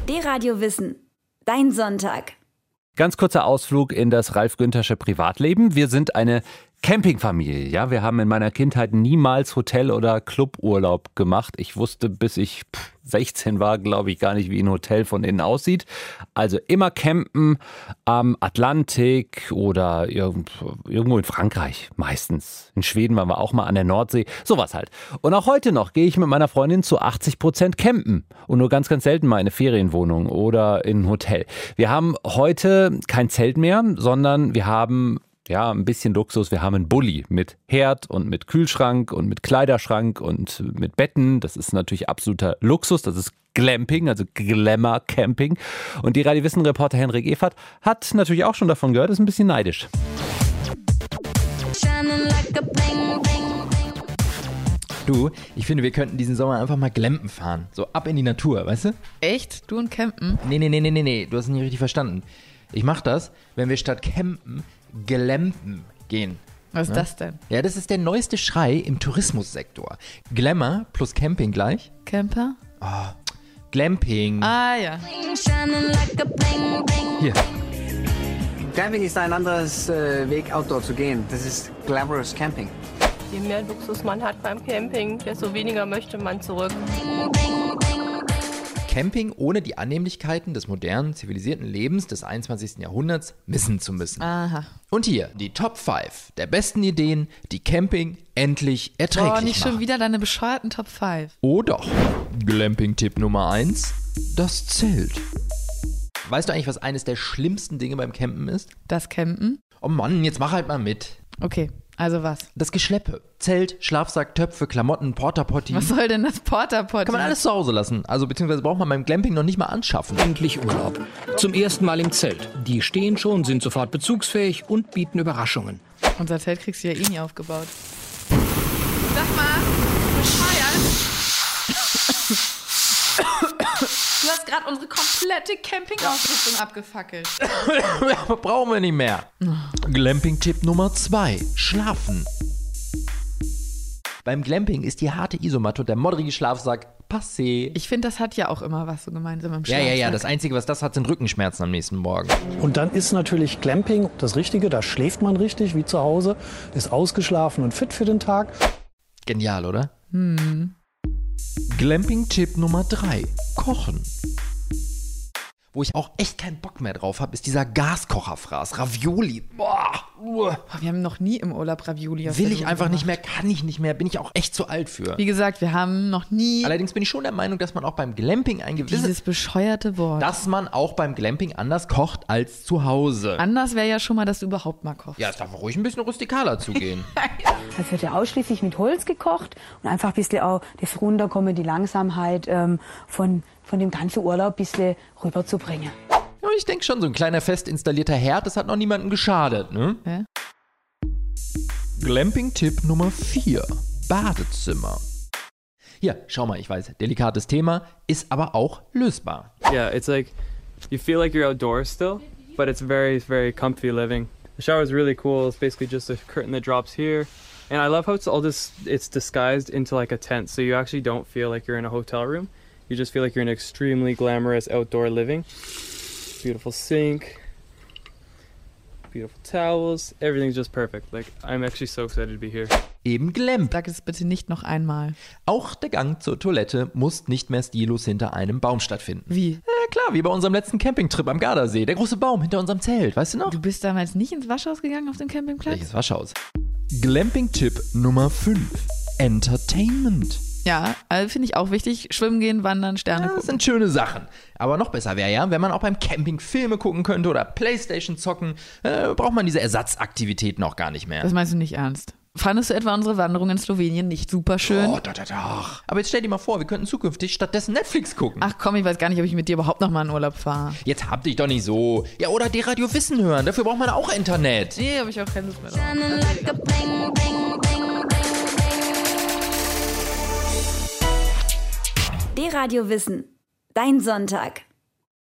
D-Radio Wissen. Dein Sonntag. Ganz kurzer Ausflug in das Ralf Günthersche Privatleben. Wir sind eine Campingfamilie. Ja, wir haben in meiner Kindheit niemals Hotel- oder Cluburlaub gemacht. Ich wusste, bis ich 16 war, glaube ich, gar nicht, wie ein Hotel von innen aussieht. Also immer campen am Atlantik oder irgendwo in Frankreich meistens. In Schweden waren wir auch mal an der Nordsee. Sowas halt. Und auch heute noch gehe ich mit meiner Freundin zu 80% campen. Und nur ganz, ganz selten mal in eine Ferienwohnung oder in ein Hotel. Wir haben heute kein Zelt mehr, sondern wir haben ein bisschen Luxus. Wir haben einen Bulli mit Herd und mit Kühlschrank und mit Kleiderschrank und mit Betten. Das ist natürlich absoluter Luxus. Das ist Glamping, also Glamour Camping. Und die Radio Wissen Reporter Henrik Evert hat natürlich auch schon davon gehört, ist ein bisschen neidisch. Du, ich finde, wir könnten diesen Sommer einfach mal Glampen fahren. So ab in die Natur, weißt du? Echt? Du und Campen? Nee, du hast es nicht richtig verstanden. Ich mach das, wenn wir statt Campen Glampen gehen. Was ist das denn? Ja, das ist der neueste Schrei im Tourismussektor. Glamour plus Camping gleich. Camper? Glamping. Ah ja. Hier. Camping ist ein anderes Weg, Outdoor zu gehen. Das ist glamorous Camping. Je mehr Luxus man hat beim Camping, desto weniger möchte man zurück. Camping ohne die Annehmlichkeiten des modernen, zivilisierten Lebens des 21. Jahrhunderts missen zu müssen. Aha. Und hier die Top 5 der besten Ideen, die Camping endlich erträglich machen. Nicht schon wieder deine bescheuerten Top 5. Oh doch. Glamping-Tipp Nummer 1, das Zelt. Weißt du eigentlich, was eines der schlimmsten Dinge beim Campen ist? Das Campen? Oh Mann, jetzt mach halt mal mit. Okay, also was? Das Geschleppe. Zelt, Schlafsack, Töpfe, Klamotten, Porta-Potty. Was soll denn das Porta-Potty? Kann man alles zu Hause lassen. Also beziehungsweise braucht man beim Glamping noch nicht mal anschaffen. Endlich Urlaub. Zum ersten Mal im Zelt. Die stehen schon, sind sofort bezugsfähig und bieten Überraschungen. Unser Zelt kriegst du ja eh nie aufgebaut. Sag mal, bescheuert. Du hast gerade unsere komplette Campingausrüstung abgefackelt. Brauchen wir nicht mehr. Glamping-Tipp Nummer 2. Schlafen. Beim Glamping ist die harte Isomatte und der modrige Schlafsack passé. Ich finde, das hat ja auch immer was so gemeinsam im Schlafsack. Ja. Das Einzige, was das hat, sind Rückenschmerzen am nächsten Morgen. Und dann ist natürlich Glamping das Richtige. Da schläft man richtig, wie zu Hause. Ist ausgeschlafen und fit für den Tag. Genial, oder? Glamping-Tipp Nummer 3. Kochen. Wo ich auch echt keinen Bock mehr drauf habe, ist dieser Gaskocherfraß. Ravioli. Boah. Wir haben noch nie im Urlaub Ravioli aus Will der ich Dose einfach nicht mehr, gemacht. kann ich nicht mehr, bin ich auch echt zu alt für. Wie gesagt, wir haben noch nie Allerdings bin ich schon der Meinung, dass man auch beim Glamping ein gewisses... dieses bescheuerte Wort. Dass man auch beim Glamping anders kocht als zu Hause. Anders wäre ja schon mal, dass du überhaupt mal kochst. Ja, es darf ruhig ein bisschen rustikaler zugehen. Es wird ja ausschließlich mit Holz gekocht und einfach ein bisschen auch das Runterkommen, die Langsamkeit von dem ganzen Urlaub ein bisschen rüberzubringen. Ja, ich denke schon, so ein kleiner fest installierter Herd, das hat noch niemandem geschadet, ne? Ja. Glamping-Tipp Nummer 4. Badezimmer. Hier, schau mal, ich weiß, delikates Thema, ist aber auch lösbar. Yeah, it's like you feel like you're outdoors still, but it's very, very comfy living. The shower is really cool. It's basically just a curtain that drops here. And I love how it's disguised into like a tent, so you actually don't feel like you're in a hotel room. You just feel like you're in extremely glamorous outdoor living. Beautiful sink, beautiful towels, everything's just perfect. Like, I'm actually so excited to be here. Eben Glamp. Sag es bitte nicht noch einmal. Auch der Gang zur Toilette muss nicht mehr stillos hinter einem Baum stattfinden. Wie? Ja klar, wie bei unserem letzten Campingtrip am Gardasee. Der große Baum hinter unserem Zelt, weißt du noch? Du bist damals nicht ins Waschhaus gegangen auf dem Campingplatz? Welches Waschhaus? Glamping-Tipp Nummer 5. Entertainment. Ja, also finde ich auch wichtig. Schwimmen gehen, wandern, Sterne Ja, das gucken. sind schöne Sachen. Aber noch besser wäre ja, wenn man auch beim Camping Filme gucken könnte oder Playstation zocken. Braucht man diese Ersatzaktivitäten auch gar nicht mehr. Das meinst du nicht ernst? Fandest du etwa unsere Wanderung in Slowenien nicht super schön? Oh, doch. Aber jetzt stell dir mal vor, wir könnten zukünftig stattdessen Netflix gucken. Ach komm, ich weiß gar nicht, ob ich mit dir überhaupt noch mal in Urlaub fahre. Jetzt hab dich doch nicht so. Ja, oder D-Radio Wissen hören. Dafür braucht man auch Internet. Nee, habe ich auch keine Lust mehr drauf. D-Radio Wissen. Dein Sonntag.